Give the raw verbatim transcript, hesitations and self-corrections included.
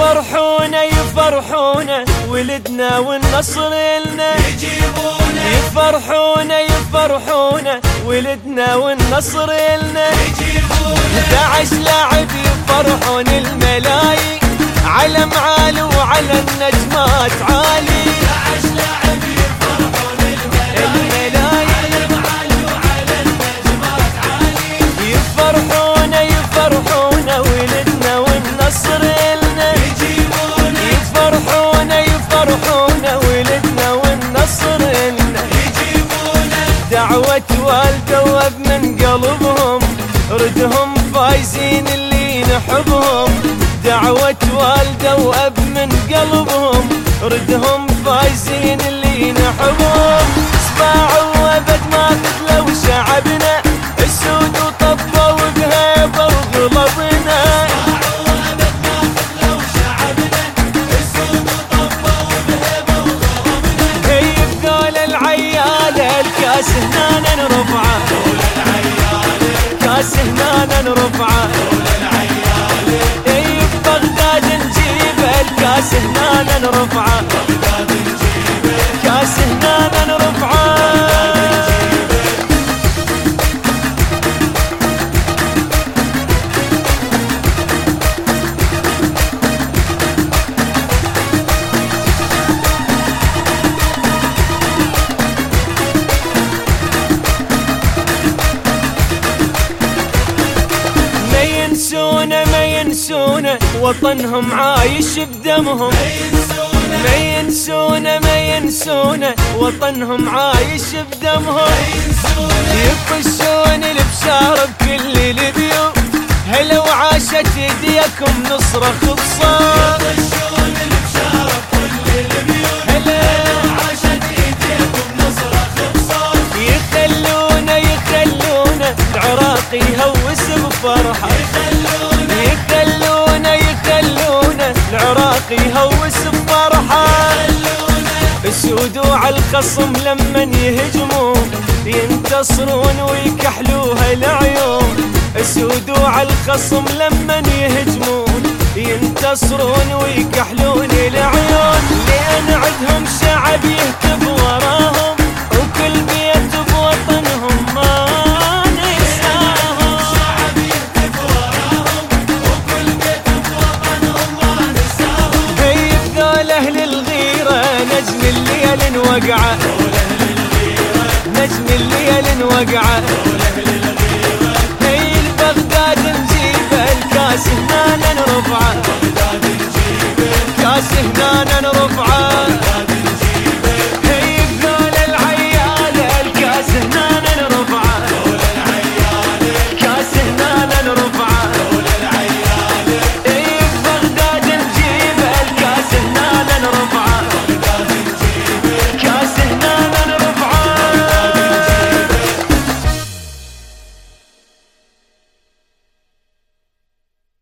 يفرحونا يفرحونا ولدنا والنصر إلنا يجيبونا يفرحونا يفرحونا ولدنا والنصر إلنا يجيبونا احد عشر لاعب يفرحون الملايين علم عالي وعلى النجمات عالي احد عشر لاعب يفرحون الملايين علم عالي وعلى النجمات عالي يفرحونا يفرحونا ولدنا والنصر إلنا يجيبونا يفرحونا يفرحونا ولدنا والنصر إلنا يجيبونا دعوة والده واب من قلبهم ردهم فايزين اللي نحبهم دعوة والده واب من قلبهم ردهم فايزين اللي نحبهم سباعوا وابد ما قتلوا شعبنا السود وطبوا بهيبة وغلبنا كيف قول العيالة الكاس هنا نرفعه كاس هنا نرفعه اي بغداد نجيب الكاس هنا نرفعه كاس هنا نرفعه ينسونا ما ينسونا وطنهم عايش بدمهم ما ينسونا ما ينسونا وطنهم عايش بدمهم يفشون البشار بكل البيوت هلا وعاشت ايديكم نصرخ بصوت يفشون البشار بكل البيوت هلا وعاشت ايديكم نصرخ بصوت يخلونا يخلونا العراق يهوس بفرحه يخلونا يخلونا يخلونا العراق يهوس بفرحه السود على الخصم لمن يهجمون ينتصرون ويكحلوها العيون السود على الخصم لمن يهجمون ينتصرون ويكحلون العيون لأن عندهم شعب يهتف وراهم وكل بيت بوطنهم ما ننساهم شعب يهتف وراهم وكل بيت بوطنهم ما ننساهم هيب ذول أهل الغيرة نجم الليل وقعه نجم الليل وقعه هي البغداد نجيب الكاس هنا نرفعه كاس هنا نرفعه